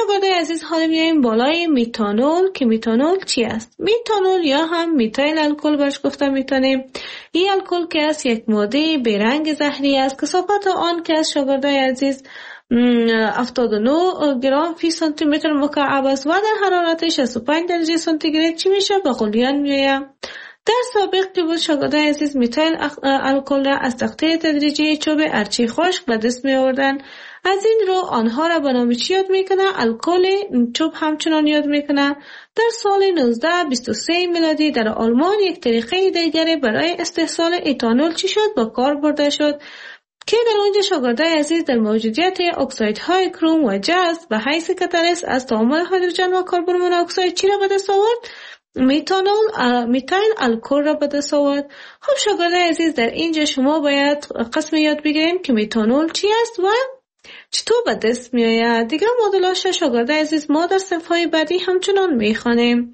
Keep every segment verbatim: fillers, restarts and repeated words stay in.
شاگردای عزیز حالا میایم بالای میتانول که میتانول چی است؟ میتانول یا هم میتایل الکل برش گفته میتونیم. این الکل که است یک ماده برنگ زهری است. کثافت آن که از شاگردای عزیز هفتاد و نه گرم فی سانتی متر مکعب است و در حرارت شصت و پنج درجه سانتیگراد چی میشه؟ به غلیان میآید. در سابق که بود شاگردای عزیز میتایل الکل را از تخته تدریجی چوب ارچی خشک به دست می آوردن. از این رو آنها را به نام چی یاد میکنه؟ الکل چوب همچنان یاد میکنه. در سال نوزده بیست و سه میلادی در آلمان یک طریقه دیگری برای استحصال ایتانول چی شد؟ با کار برده شد که در اونجا شاگردای عزیز در موجودیت اکسایدهای کروم و جست به حیث کاتالیست از تعامل هیدروژن و کربن مونوکساید چی را به دست آورد؟ میتانول میتایل الکل را به دست آورد. خب شاگردای عزیز در اینجا شما باید قسم یاد بگیریم که میتانول چی است و چطور به دست می آید. دیگر مدل‌هاش شاگردای عزیز ما در صفحه بعدی همچنان میخوانیم.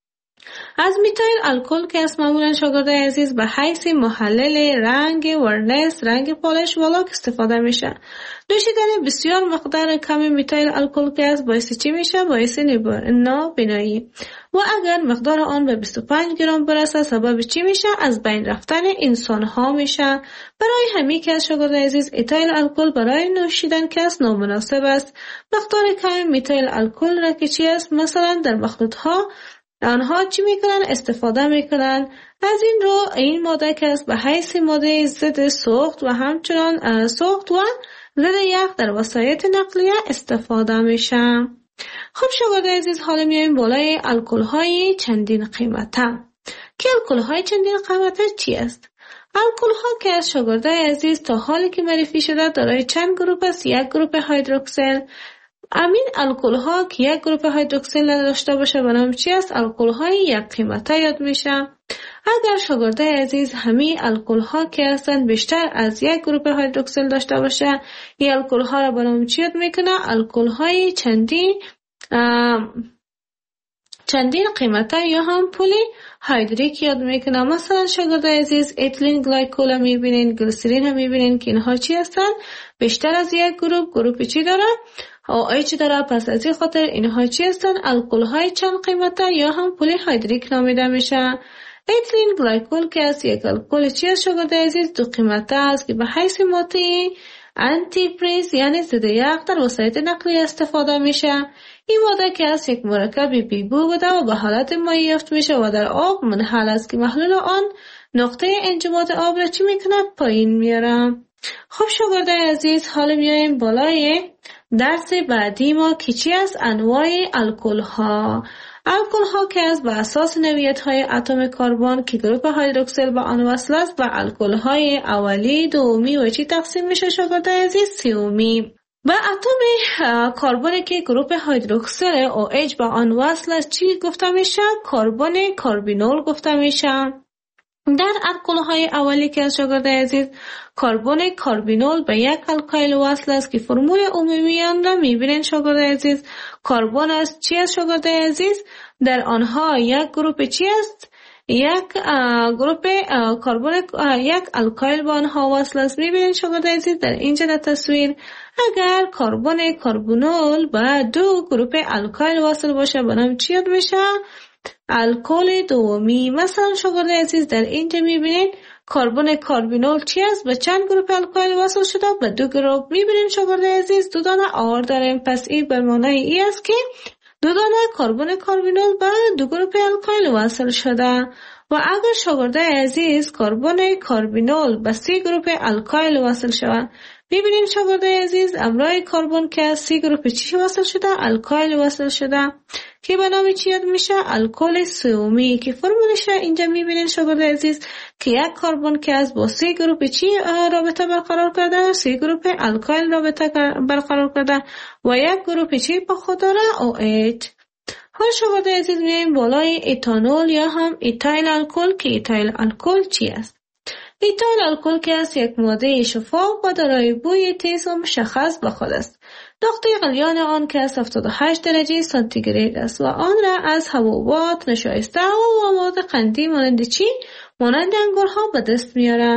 از میتایل الکل که از معمولا شاگردای عزیز به حیث محلل رنگ ورنیس، رنگ پالش و لاک استفاده میشه. نوشیدن بسیار مقدار کم میتایل الکل که از باعث چی میشه؟ باعث نابینایی و اگر مقدار آن به بیست و پنج گرم برسه سبب چی میشه؟ از بین رفتن انسان ها میشه. برای همین که از شاگردای عزیز ایتایل الکل برای نوشیدن که از نامناسب است. مقدار کم میتایل الکل را که چی است؟ مثلا در مخلوط ها آنها چی میکنن؟ استفاده میکنن. از این رو این ماده که است به حیث ماده ضد سوخت و همچنان سوخت و ضد یخ در وسایط نقلیه استفاده میشه. خب شاگردای عزیز حالا میایم بالای الکل های چندین قیمته. که الکل های چندین قیمته چی است؟ الکل ها که از شاگردای عزیز تا حالی که معرفی شده دارای چند گروپ است؟ یک گروپ هیدروکسیل. امین الکل ها که یک گروپ هیدروکسیل داشته باشه به نام چی است؟ الکل های یک قیمته یاد میشه. اگر شاگردای عزیز همین الکل ها که هستند بیشتر از یک گروپ هیدروکسیل داشته باشه این الکل ها را به نام چی یاد میکنه؟ الکل های چندین چندین قیمته یا هم پلی هیدریک یاد میکنه. مثلا شاگردای عزیز اتیلین گلایکول هم میبینین، گلیسرین هم میبینین که اینها چی هستن؟ بیشتر از یک گروپ گروپ چی داره؟ او ایچ داره. پس از این خاطر اینها چی هستن؟ الکل های چند قیمته یا هم پلی هیدریک نامیده میشه. اتیلین گلایکول که از یک الکل چی است شاگردای عزیز؟ دو قیمته است که به حیث ماده آنتی پریز یعنی ضد یخ در وسایط نقلیه استفاده میشه. این ماده که از یک مرکب بیبو بوده و به حالت مایع یافت میشه و در آب منحل است که محلول آن نقطه انجماد آب را چی میکنه؟ پایین میاره. خب شاگردای عزیز حالا میایم بالای درس بعدی ما که چی است؟ انواع الکل ها. الکل ها که از به اساس نوعیت های اتم کربن که گروپ هیدروکسیل به آن وصل است و الکل های اولی، دومی و چی تقسیم میشه شاگردای عزیز؟ سومی. و اتم کربن که گروپ هیدروکسیل او اچ به آن وصل است چی گفته میشه؟ کربن کاربینول گفته میشه. در الکل های اولی که از شاگردای عزیز کربن کاربینول به یک الکایل وصل است که فرمول عمومی آن را میبینین شاگردای عزیز. کربن است چی است شاگردای عزیز؟ در آنها یک گروپ چی است؟ یک گروپ کربن یک الکایل با آنها وصل است. میبینین شاگردای عزیز در اینجا در تصویر اگر کربن کاربینول با دو گروپ الکایل وصل باشه به نام چی یاد میشه؟ الکل دومی. مثلا شاگردای عزیز در اینجا میبینین کربن کاربینول چی است؟ به چند گروپ الکایل وصل شده؟ به دو گروپ. میبینین شاگردای عزیز دو دانه آر داریم. پس این به معنای ای است که دو دانه کربن کاربینول به دو گروپ الکایل وصل شده. و اگر شاگردای عزیز کربن کاربینول به سه گروپ الکایل وصل شود میبینیم شاگردای عزیز امرای کربن که از سی گروپ چی وصل شده؟ الکایل وصل شده که به نام چی یاد میشه؟ الکل سومی که فرمولش اینجا میبینین شاگردای عزیز که یک کربن که از با سی گروپ چی رابطه برقرار کرده؟ سی گروپ الکایل رابطه برقرار کرده و یک گروپ چی با خود داره؟ او اچ. حال شاگردای عزیز میایم بالای ایتانول یا هم ایتایل الکل که ایتایل الکل چی است؟ ایتایل الکل که است یک ماده شفاف و دارای بوی تیز و مشخص به خود است. نقطه غلیان آن که از هفتاد و هشت درجه سانتیگراد است و آن را از حبوبات نشایسته و مواد قندی مانند چی؟ مانند انگورها به دست میاره.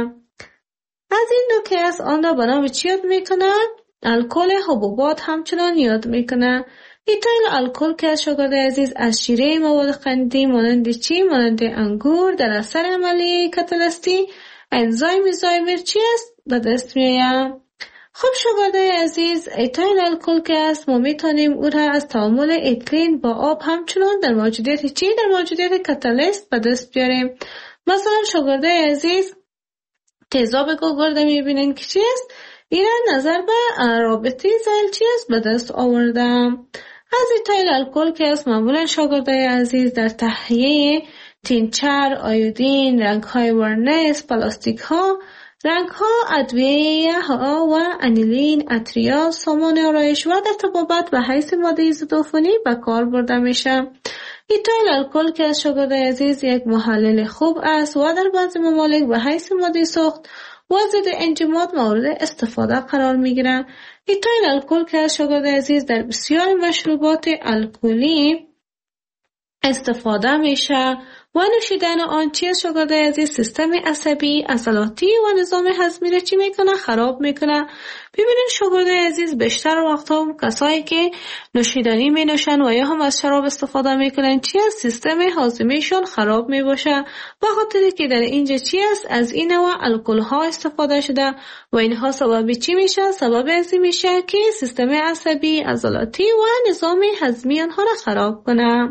از این دو که است آن را به نام چی یاد میکنه؟ الکل حبوبات همچنان یاد میکنه. ایتایل الکل که شاگرد عزیز از شیره مواد قندی مانند چی؟ مانند انگور در اثر عملیه کاتالیستی انزایم زایمر چی است؟ به دست میآید. خب شاگردای عزیز، ایتایل الکل که است ما میتونیم او را از تعامل اتیلن با آب همچنان در موجودیت چی؟ در موجودیت کاتالیست به دست بیاریم. مثلا شاگردای عزیز تیزاب گوگرده میبینین که چی است؟ این نظر به رابطه زیل چی است به دست آوردم. از ایتایل الکل که است معمولا شاگردای عزیز در تهیه تینچر، آیودین، رنگ های ورنیس، پلاستیک ها، رنگ ها، ادویه ها و انیلین، اتریال، سامان آرایش و در طبابت به حیث ماده ضدعفونی به کار برده میشه. ایتایل الکل که از شاگرد عزیز یک محلل خوب است و در بعضی ممالک به حیث ماده سوخت و ضد انجماد مورد استفاده قرار میگیره. ایتایل الکل که از شاگرد عزیز در بسیار مشروبات الکلی استفاده میشه و نوشیدن آن چی از شاگرد عزیز سیستم عصبی، عضلاتی و نظام هضمی را چی میکنه؟ خراب میکنه. ببینید شاگرد عزیز بیشتر وقتا کسایی که نوشیدنی می نوشن و یا هم از شراب استفاده میکنن چی از سیستم هاضمهشون خراب میباشه، به خاطر که در اینجا چی است از این نوع الکل ها استفاده شده و اینها سبب چی میشه؟ سبب ازی میشه که سیستم عصبی، عضلاتی و نظام هضمی آنها را خراب کنه.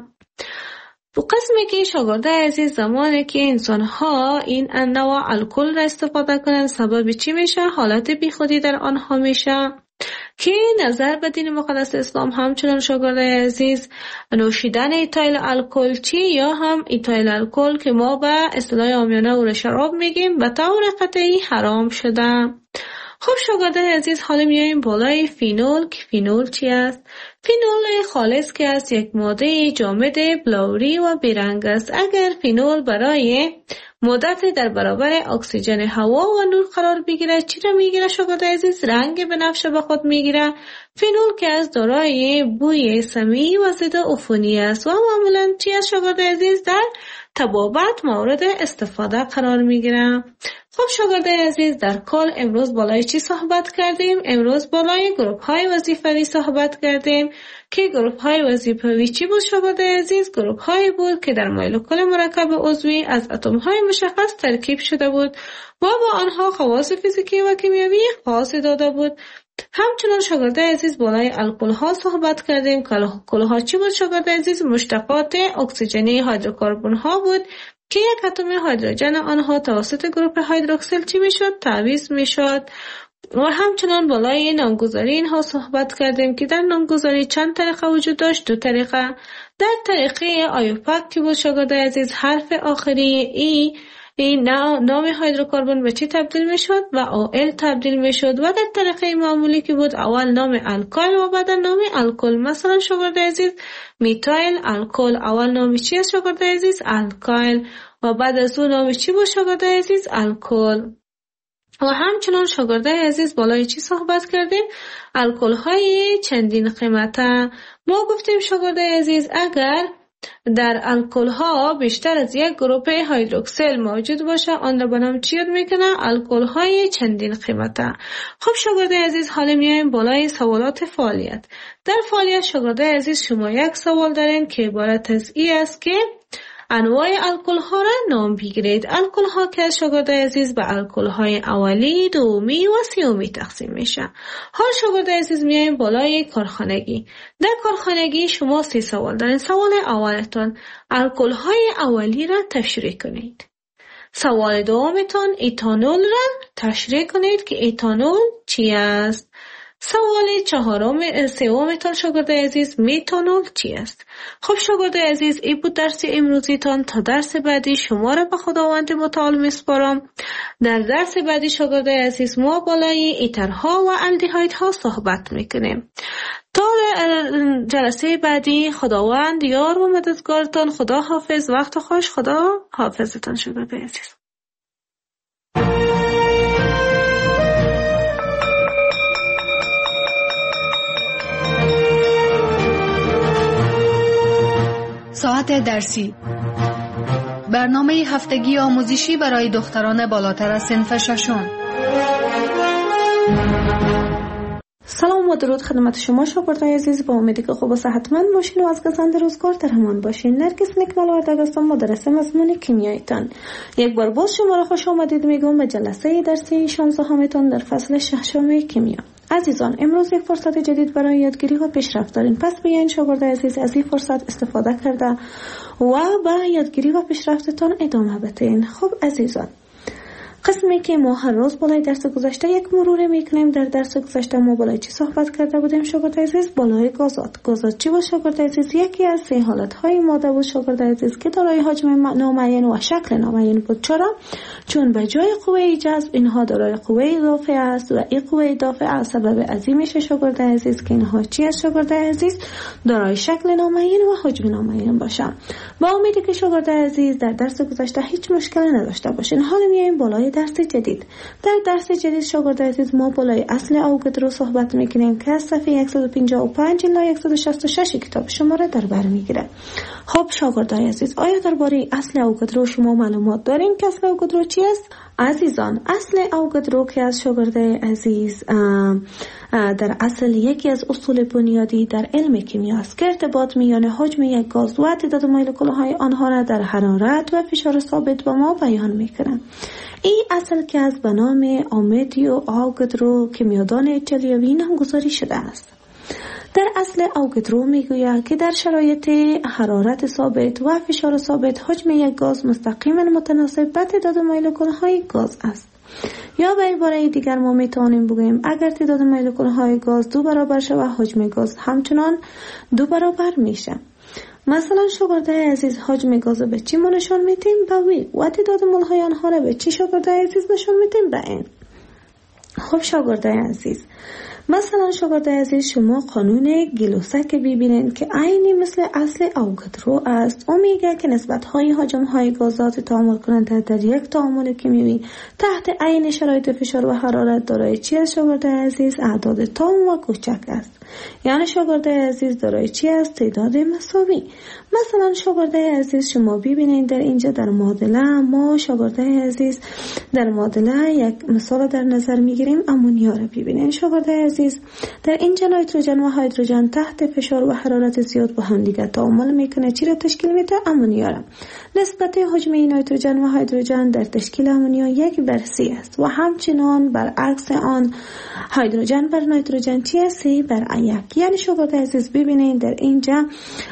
تو قسمی که شاگرده عزیز زمانی که انسان ها این انواع الکل را استفاده کنند سبب چی میشه؟ حالت بیخودی در آنها میشه که نظر به دین مقدس اسلام همچنان شاگرده عزیز نوشیدن ایتایل الکل چی یا هم ایتایل الکل که ما به اصطلاح عامیانه او را شراب میگیم به طور قطعی حرام شده. خب شاگرده عزیز حالا میاییم بالای فینول که فینول چی است؟ فینول خالص که است یک ماده جامد بلوری و بیرنگ است. اگر فینول برای مدت در برابر اکسیژن هوا و نور قرار بگیره چی را میگیره شاگرده عزیز؟ رنگ بنفشه به خود میگیره. فینول که از دارای بوی سمی و ضد عفونی است و معمولا چی است شاگرده عزیز؟ در طبابت مورد استفاده قرار میگیره. خب شاگرده عزیز در کل امروز بالای چی صحبت کردیم؟ امروز بالای گروپ های وظیفوی صحبت کردیم که گروپ های وظیفوی چی بود شاگرده عزیز؟ گروپ های بود که در مولکول مرکب عضوی از اتم های مشخص ترکیب شده بود و با آنها خواص فیزیکی و کیمیایی خاص داده بود. همچنان شاگرده عزیز بالای الکل ها صحبت کردیم که الکل ها چی بود شاگرده عزیز؟ مشتقات اکسیژنی هیدروکربن ها بود که یک اتم هیدروژن آنها توسط گروپ هیدروکسیل چی میشد؟ تعویض میشد. و همچنان بالای نامگذاری اینها صحبت کردیم که در نامگذاری چند طریقه وجود داشت؟ دو طریقه. در طریقه آیوپاک که بود شاگرده عزیز حرف آخری ای این نام هیدروکربن به چی تبدیل می شد؟ و او ال تبدیل می شد. و در طریقه معمولی که بود اول نام الکل و بعد نام الکل. مثلا شاگرده عزیز میتایل الکل اول نام چی است شاگرده عزیز؟ الکل و بعد از اون نام چی بود شاگرده عزیز؟ الکل. و همچنان شاگرده عزیز بالای چی صحبت کردیم؟ الکل های چندین قیمته. ما گفتیم شاگرده عزیز اگر در الکل ها بیشتر از یک گروپ هیدروکسیل موجود باشه آن را به نام چی یاد میکنه؟ الکل های چندین قیمته. خب شاگرده عزیز حالا میایم بالای سوالات فعالیت. در فعالیت شاگرده عزیز شما یک سوال دارین که عبارت از این است که انواع الکل ها را نام بگیرید. الکل ها که شاگرده عزیز به الکل های اولی، دومی و سومی تقسیم میشه. حال شاگرده عزیز میایم بالای کارخانگی. در کارخانگی شما سه سوال دارین. سوال اولتون الکل های اولی را تشریح کنید. سوال دومتون ایتانول را تشریح کنید که ایتانول چی است. سوال چهارم سومتان شاگرده عزیز میتانول چی است؟ خب شاگرده عزیز این بود درس امروزیتان. تا درس بعدی شما را به خداوند متعال میسپارم. در درس بعدی شاگرده عزیز ما بالای ایترها و الدهایدها صحبت میکنیم. تا جلسه بعدی خداوند یار و مددگارتان. خدا حافظ. وقت خوش. خدا حافظتان شاگرده عزیز. ساعت درسی، برنامه هفتگی آموزشی برای دختران بالاتر از صنف ششم. سلام و درود خدمت شما شاگردای عزیز، با امیدی که خوب و صحتمند باشین و از گزند روزگار در امان باشین. نرگس نکمل وارد هستم، مدرس مضمون کیمیایتان. یک بار باز شما را خوش آمدید میگم به جلسه درسی شانزده همیتان در فصل ششم کیمیا. عزیزان، امروز یک فرصت جدید برای یادگیری و پیشرفت دارین، پس بیاین شاگردای عزیز از این فرصت استفاده کرده و به یادگیری و پیشرفتتان ادامه بدین. خب عزیزان، قسمی که ما هر روز بالای درس گذشته یک مرور میکنیم. در درس گذشته ما بالای چی صحبت کرده بودیم شاگرد عزیز؟ بالای گازات. گازات چی بود شاگرد عزیز؟ یکی از سه حالت های ماده بود شاگرد عزیز که دارای حجم نامعین و شکل نامعین بود. چرا؟ چون به جای قوه جذب اینها دارای قوه دافع است و این قوه دافع سبب عظیمش شاگرد عزیز که اینها چی است شاگرد عزیز؟ دارای شکل نامعین و حجم نامعین باشه. با امیدی که شاگرد عزیز در درس گذشته هیچ مشکلی نداشته باشین. حالا میایم بالای درس جدید. در درس جدید شاگرد عزیز ما بالای اصل اوگدرو صحبت میکنیم که از صفحه صد و پنجاه و پنج الی صد و شصت و شش کتاب شما را در بر میگیره. خب شاگردای عزیز، آیا درباره اصل اوگدرو شما معلومات دارین که اصل اوگدرو چی است؟ عزیزان، اصل اوگدرو که از شاگرد عزیز آه آه در اصل یکی از اصول بنیادی در علم کیمیا است که ارتباط میان حجم یک گاز و تعداد مولکول‌های آنها را در حرارت و فشار ثابت به ما بیان میکنه. این اصل که از به نام آمدیو اوگدرو کیمیادان ایتالیایی نامگذاری شده است. در اصل اوگدرو میگوید که در شرایط حرارت ثابت و فشار ثابت حجم یک گاز مستقیما متناسب با تعداد مولکول‌های گاز است. یا به عباره دیگر ما میتوانیم بگوییم اگر تعداد مولکول‌های گاز دو برابر شود، حجم گاز همچنان دو برابر میشه. مثلا شاگردای عزیز، حجم گاز به چی ما نشان میدیم؟ به وی. و تعداد مول‌های آنها را به چی شاگردای عزیز نشان میدیم؟ به این. خب شاگردای عزیز، مثلا شاگردای عزیز شما قانون گلوسک ببینید که عینی مثل اصل اوگدرو است. او میگه که نسبت‌های حجم‌های گازات تعامل کننده در یک تعامل کیمیایی تحت عین شرایط فشار و حرارت دارای چی است شاگردای عزیز؟ اعداد تام و کوچک است. یعنی شاگردای عزیز دارای چی است؟ تعداد مساوی. مثلا شاگردای عزیز شما ببینید در اینجا در معادله ما شاگردای عزیز در معادله یک مثال در نظر میگیریم. امونیا را ببینید شاگردای عزیز، در اینجا نیتروژن و هیدروژن تحت فشار و حرارت زیاد با هم دیگر تعامل میکنه. چی را تشکیل میده؟ امونیا را. نسبت حجم نیتروژن و هیدروژن در تشکیل امونیا یک بر سی است و همچنان برعکس آن هیدروژن بر نیتروژن چی است؟ سی بر یک. یعنی شاگردای عزیز ببینید در اینجا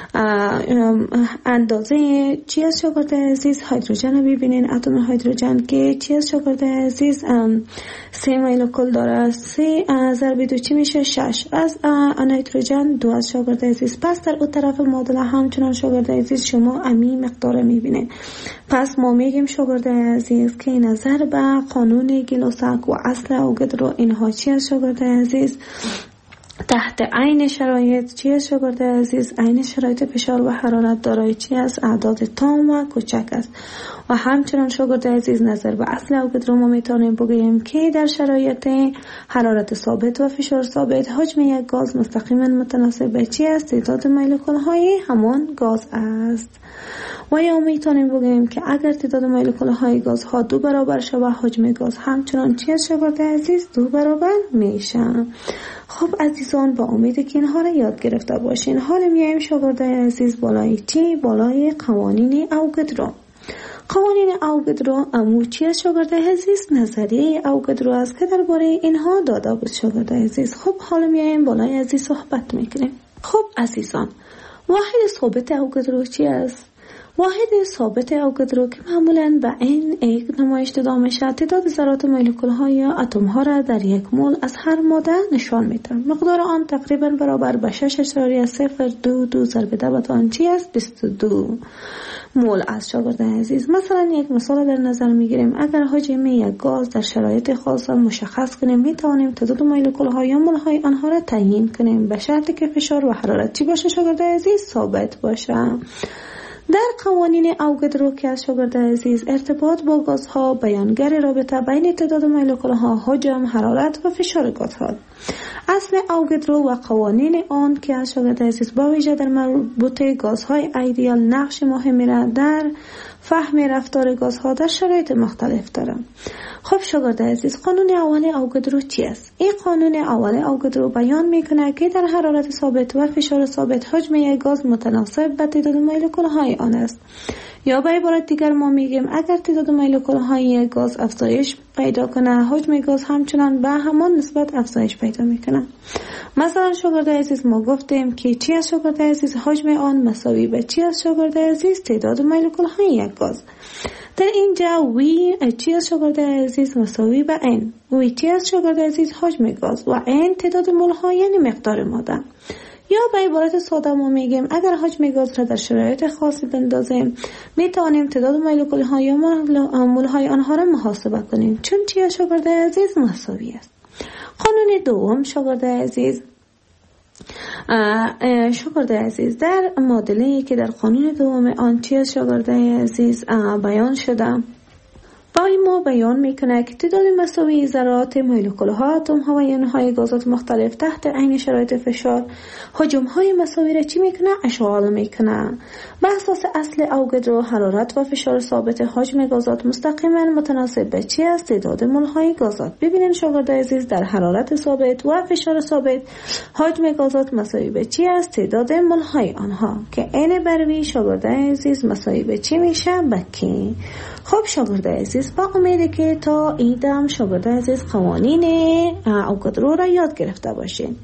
اندازه چی است شاگردای عزیز؟ هیدروژن رو ببینید، اتم هیدروژن که چی است شاگردای عزیز؟ سه مولکول داره. سه ضرب دو چی میشه؟ شش. از نیتروژن دو از شاگردای عزیز. پس در اون طرف معادله همچنان شاگردای عزیز شما امی مقدار میبینید. پس ما میگیم شاگردای عزیز که نظر به قانون گلوسک و اصل اوگدرو اینها چی است شاگردای عزیز؟ تحت عین شرایط چی است شاگردای عزیز؟ عین شرایط فشار و حرارت دارای چی است؟ اعداد تام و کوچک است. و همچنان شاگردای عزیز نظر به اصل اوگدرو ما میتونیم بگوییم که در شرایط حرارت ثابت و فشار ثابت حجم یک گاز مستقیما متناسب به چی است؟ تعداد مولکول‌های همان گاز است. و یا میتونیم بگوییم که اگر تعداد مولکول‌های گاز ها دو برابر شود، حجم گاز همچنان چی است شاگردای عزیز؟ دو برابر میشه. خب عزیزان، با امیدی که اینها را یاد گرفته باشین. حالا میایم شاگردای عزیز بالای چی؟ بالای قوانین اوگدرو. قوانین اوگدرو امو چی است شاگردای عزیز؟ نظریه اوگدرو است که درباره اینها داده بود شاگردای عزیز. خب حالا میایم بالای عزیز صحبت میکنیم. خب عزیزان، واحد ثابت اوگدرو چی است؟ واحد ثابت اوگدرو که معمولاً به این یک نمایش داده میشه تعداد ذرات مولکول‌ها یا اتم‌ها را در یک مول از هر ماده نشان میده. مقدار آن تقریباً برابر به شش اشاریه صفر دو دو ضرب ده به آن چی است؟ بیست و دو مول است شاگردان عزیز. مثلا یک مثال در نظر میگیریم. اگر حجم یک گاز در شرایط خاص مشخص کنیم، میتوانیم تعداد مولکول‌ها یا مول‌های آنها را تعیین کنیم به شرطی که فشار و حرارت چی باشه شاگردان عزیز؟ ثابت باشه. در قوانین اوگدرو که از شاگردای عزیز ارتباط با گازها بیانگر رابطه بین تعداد مولکول‌ها، حجم، حرارت و فشار گازها اصل اوگدرو و قوانین آن که از شاگرد عزیز با ویژه در مربوطه گازهای ایدئال نقش مهمی را در فهم رفتار گازها در شرایط مختلف دارم. خب شاگرد عزیز، قانون اول اوگدرو چی است؟ این قانون اول اوگدرو بیان میکنه که در حرارت ثابت و فشار ثابت حجم یک گاز متناسب با تعداد مولکول های آن است. یا به عبارت دیگر ما میگیم اگر تعداد مولکول های یک گاز افزایش پیدا کنه، حجم گاز همچنان به همان نسبت افزایش پیدا میکنه. مثلا شاگرد عزیز ما گفتیم که چی از شاگرد عزیز حجم آن مساوی به چی از شاگرد عزیز تعداد مولکول های یک گاز. در اینجا وی چی از شاگرد عزیز مساوی به ان، وی چی از شاگرد عزیز حجم گاز و ان تعداد مول ها یعنی مقدار ماده. یا به عبارت ساده ما میگیم اگر حجم گاز را در شرایط خاصی بندازیم میتوانیم تعداد مولکول ها یا مول های آنها را محاسبه کنیم، چون چی از شاگرد عزیز مساوی است. قانون دوم شاگرد عزیز شاگرد عزیز در معادله‌ای که در قانون دوم آن چی از شاگرد عزیز بیان شده با این ما بیان میکنه که تعداد مساوی ذرات مولکول ها، اتم ها و یون های گازات مختلف تحت عین شرایط فشار حجم های مساوی را چی میکنه؟ اشغال میکنه. به اساس اصل اوگدرو حرارت و فشار ثابت حجم گازات مستقیما متناسب به چی است؟ تعداد مول های گازات. ببینید شاگرد عزیز در حرارت ثابت و فشار ثابت حجم گازات مساوی به چی است؟ تعداد مول های آنها که n بر v شاگرد عزیز مساوی به چی میشه؟ به کی؟ خب شاگرد عزیز با امید که تا ایدم شاگرد عزیز قوانین اوگدرو را یاد گرفته باشین.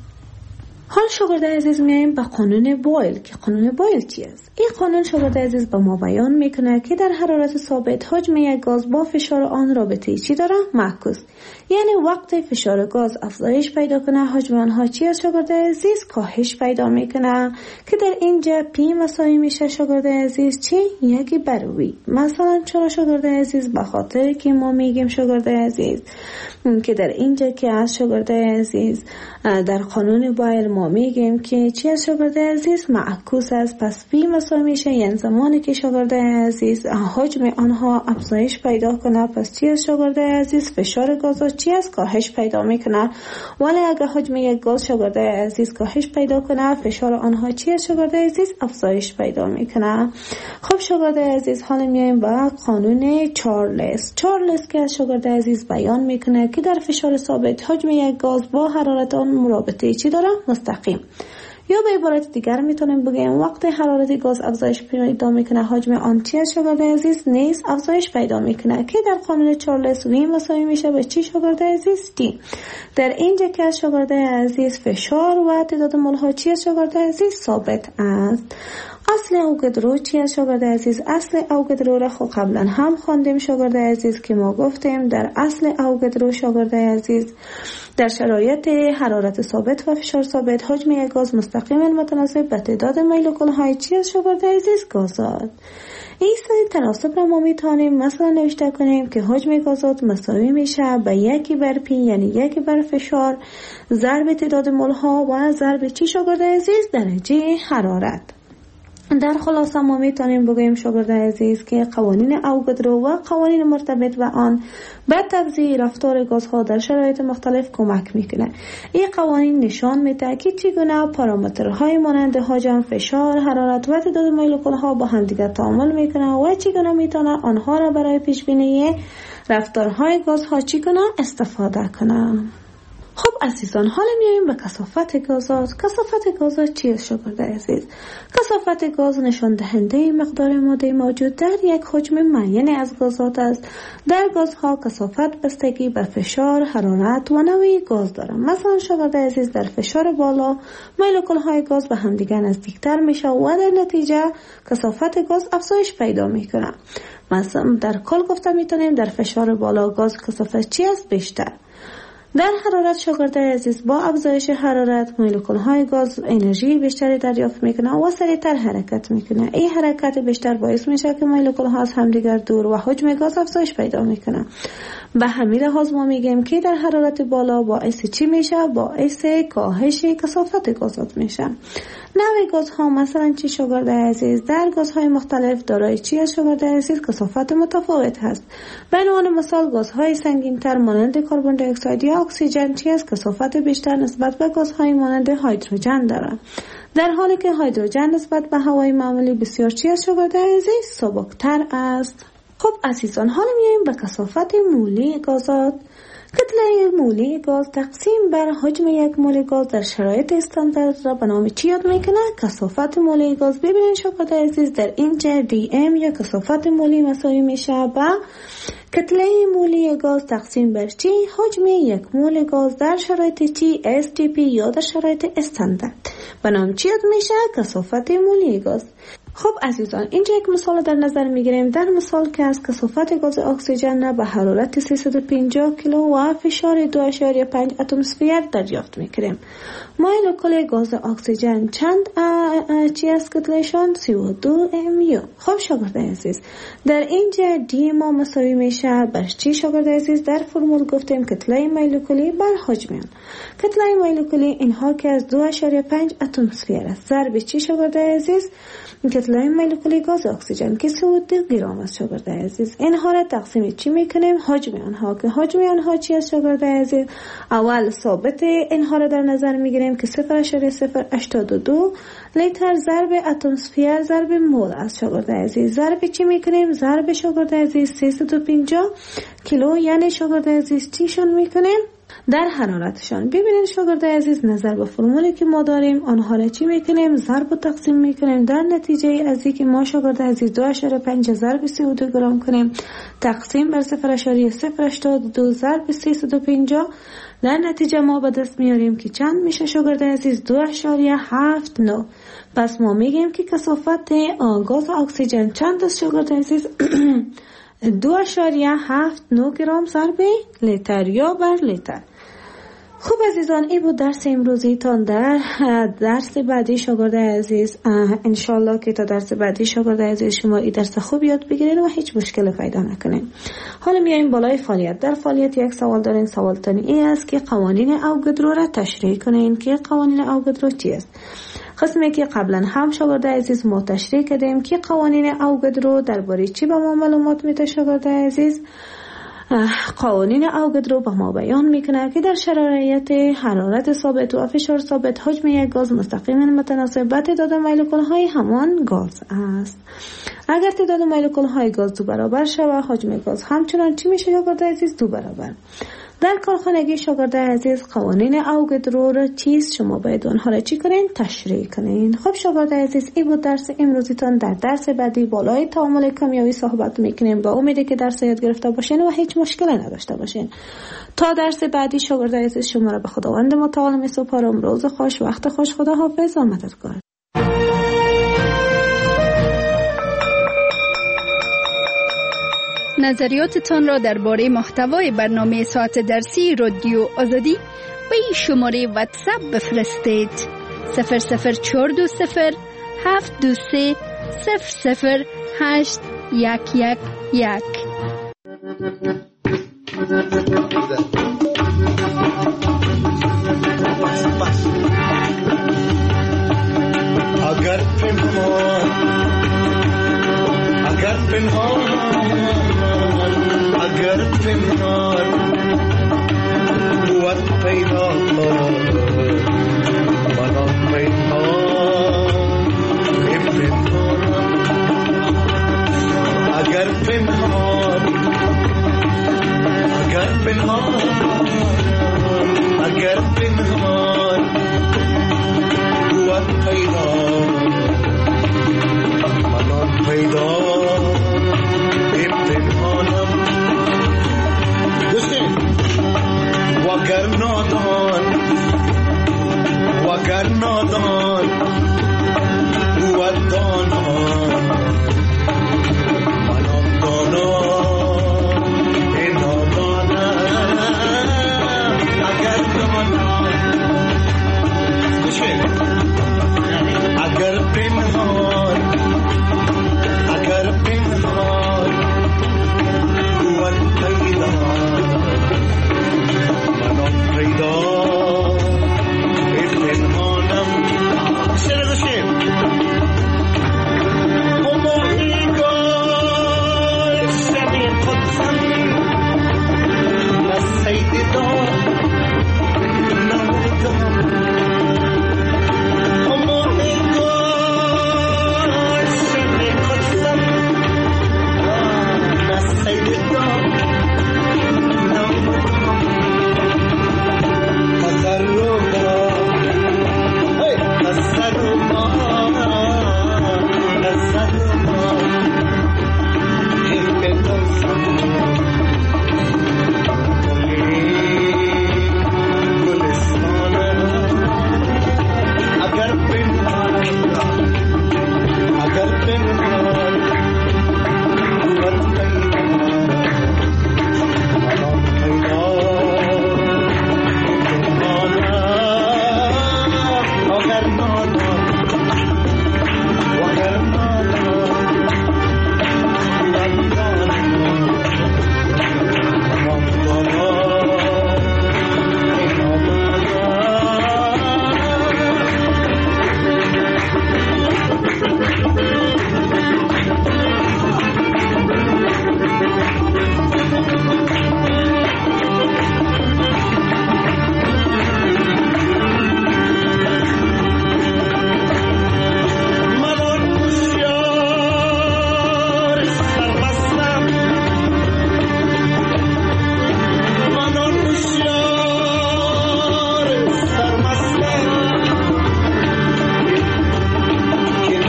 حال شاگرد عزیز میایم به قانون بویل که قانون بویل چی است؟ این قانون شاگرد عزیز به ما بیان میکنه که در حرارت ثابت حجم یک گاز با فشار آن رابطه چی داره؟ معکوس. یعنی وقتی فشار گاز افزایش پیدا کنه حجم آنها چی است شاگرد عزیز؟ کاهش پیدا میکنه که در اینجا پی مساوی میشه شاگرد عزیز چی؟ یکی بر وی. مثلا چرا شاگرد عزیز؟ به خاطر که ما میگیم شاگرد عزیز که در اینجا که از شاگرد عزیز در قانون بویل ما میگیم که چی از شاگرد عزیز؟ معکوس است. پس پی مساوی میشه یعنی زمانی که شاگرد عزیز حجم آنها افزایش پیدا کنه پس چی از شاگرد عزیز؟ فشار گازات چی است؟ کاهش پیدا میکنه. ولی اگر حجم یک گاز شاگرد عزیز کاهش پیدا کنه فشار آنها چی است شاگرد عزیز؟ افزایش پیدا میکنه. خب شاگرد عزیز حالا میایم به قانون چارلز. چارلز که از شاگرد عزیز بیان میکنه که در فشار ثابت حجم یک گاز با حرارت آن مرابطه چی داره؟ مستقیم. یا به عبارت دیگر میتونیم بگیم وقتی حرارت گاز افزایش پیدا میکنه حجم آن چی از شاگرد عزیز؟ نیز افزایش پیدا میکنه که در قانون چارلز وی مساوی میشه به چی شاگرد عزیز؟ تی. در اینجا که از شاگرد عزیز فشار و تعداد مول ها چی از شاگرد عزیز؟ ثابت است. اصل اوگدرو چی از شاگرد عزیز؟ اصل اوگدرو را خب قبلا هم خواندیم شاگرد عزیز که ما گفتیم در اصل اوگدرو شاگرد عزیز در شرایط حرارت ثابت و فشار ثابت حجم یک گاز مستقیما متناسب به تعداد مولکول های چی از شاگرد عزیز؟ گازات. این سری تناسب را ما میتونیم مثلا نوشته کنیم که حجم گازات مساوی میشه به یکی بر پی یعنی یکی بر فشار ضرب تعداد مول ها و ضرب چی شاگرد عزیز؟ درجه حرارت. در خلاصه ما میتونیم بگوییم شاگرد عزیز که قوانین اوگدرو و قوانین مرتبط به آن به توزیع رفتار گازها در شرایط مختلف کمک میکنه. این قوانین نشان میده که چگونه پارامترهای مانند حجم، فشار، حرارت و تعداد مولکول ها با هم دیگر تعامل میکنه و چگونه میتونه آنها را برای پیش بینی رفتارهای گازها چگونه استفاده کنه. خب عزیزان حالا میایم به کثافت گازات. کثافت گازات چیه شاگرد عزیز؟ کثافت گاز نشان دهنده مقدار ماده موجود در یک حجم معین از گازات است. در گازها کثافت بستگی به فشار، حرارت و نوع گاز دارد. مثلا شاگرد عزیز در فشار بالا مولکول های گاز به همدیگر نزدیکتر میشه و در نتیجه کثافت گاز افزایش پیدا میکنه. مثلا در کل گفته میتونیم در فشار بالا گاز کثافت چی است؟ بیشتر. در حرارت شاگرد عزیز با افزایش حرارت مولکول های گاز انرژی بیشتری دریافت میکنه و سریعتر حرکت میکنه. این حرکت بیشتر باعث میشه که مولکول ها از همدیگر دور و حجم گاز افزایش پیدا میکنه. به همین لحاظ ما میگیم که در حرارت بالا باعث چی میشه؟ باعث کاهش کثافت گازات میشه. نوع گازها مثلا چی شاگرد عزیز؟ در گازهای مختلف دارای چی از شاگرد عزیز؟ کثافت متفاوت هست. به عنوان مثال گازهای سنگین‌تر مانند کربن دی اکساید یا اکسیژن چی از کثافت بیشتر نسبت به گازهای مانند هیدروژن دارند، در حالی که هیدروژن نسبت به هوای معمولی بسیار چی از شاگرد عزیز؟ سبکتر است. خب عزیزان، حالا میایم به کثافت مولی گازات. کتله مولی گاز تقسیم بر حجم یک مول گاز در شرایط استاندارد را به نام چی یاد میکنه؟ کثافت مولی گاز. ببینید شاگرد عزیز، در اینجا دی ام یا کثافت مولی مساوی میشه به کتله مولی گاز تقسیم بر چی؟ حجم یک مول گاز در شرایط چی؟ اس تی پی یا در شرایط استاندارد به نام چی یاد میشه؟ کثافت مولی گاز. خب عزیزان، اینجا یک مثال در نظر میگیریم. در مثال که از کثافت گاز اکسیژن را به حرارت سیصد و پنجاه کیلو و فشار دو اشاریه پنج اتمسفر دریافت میکنیم. مولکول گاز اکسیژن چند چی از کتلهشان؟ سی و دو ام یو. خب شاگرد عزیز، در اینجا دی ما مساوی میشه بر چی شاگرد عزیز؟ در فرمول گفتیم کتله مولکولی بر حجم آن. کتله مولکولی اینها که از دو اشاریه پنج اتمسفر است ضرب چی شاگرد عزیز؟ کتله مولکولی گاز اکسیژن که سی و دو گرم است شاگرد عزیز. اینها را تقسیم چی میکنیم؟ حجم آنها، که حجم آنها چی است شاگرد عزیز؟ اول ثابت اینها را در نظر میگیریم که صفر اشاریه صفر هشتاد و دو لیتر ضرب اتمسفر ضرب مول است شاگرد عزیز. ضرب چی میکنیم؟ ضرب شاگرد عزیز سیصد و پنجاه کیلو، یعنی شاگرد عزیز چیشون میکنیم؟ در حرارتشان. ببینید شاگرد عزیز، نظر به فرمولی که ما داریم آنها را چی میکنیم؟ ضرب و تقسیم میکنیم. در نتیجه از اینکه ما شاگرد عزیز دو اشاریه پنج ضرب سی و دو گرم کنیم تقسیم بر صفر اشاریه صفر هشتاد و دو ضرب سیصد و پنجاه، در نتیجه ما به دست میاریم که چند میشه شاگرد عزیز؟ دو اشاریه هفت نه. پس ما میگیم که کثافت گاز اکسیژن چند است شاگرد عزیز؟ دو اشاریه هفت نه گرم ضرب لیتر یا بر لیتر. خوب عزیزان، این بود درس امروزیتان. در درس بعدی شاگرد عزیز انشالله که تا درس بعدی شاگرد عزیز شما این درس خوب یاد بگیرید و هیچ مشکل پیدا نکنید. حالا میایم بالای فعالیت. در فعالیت یک سوال دارین. سوالتان این است که قوانین اوگادرو را تشریح کنین. که قوانین اوگادرو چی است؟ قسمی که قبلا هم شاگرد عزیز ما تشریح کردیم که قوانین اوگادرو درباره چی به ما معلومات میده شاگرد عزیز؟ قوانین اوگادرو به ما بیان میکنه که در شرایط حرارت ثابت و فشار ثابت حجم یک گاز مستقیما متناسب با تعداد مولکول های همان گاز است. اگر تعداد مولکول های گاز دو برابر شود حجم گاز همچنان چی میشه شاگرد عزیز؟ دو برابر. در کارخانگی شاگرد عزیز قوانین اوگادرو را چیست؟ شما باید آنها را چی کنین؟ تشریح کنین. خب شاگرد عزیز، این بود درس امروزیتان. در درس بعدی بالای تعامل کیمیایی صحبت میکنیم. با امیدی که درس یاد گرفته باشین و هیچ مشکلی نداشته باشین. تا درس بعدی شاگرد عزیز شما را به خداوند متعال میسپارم. روز خوش، وقت خوش، خدا حافظ و مددگار. نظریاتتان را درباره محتوای برنامه ساعت درسی رادیو آزادی به این شماره واتساپ بفرستید: صفر صفر چهار دو صفر هفت دو سه صفر صفر هشت یک یک یک. اگر پنهان اگر پنهان اگر پنهان بود پیدا منان پنهان پنهان اگر پنهان اگر پنهان اگر پنهان بود پیدا منان پیدا وگر نادان وگر نادان بود دانا منم دانا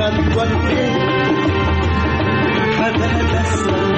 آمد گل که خدر دستم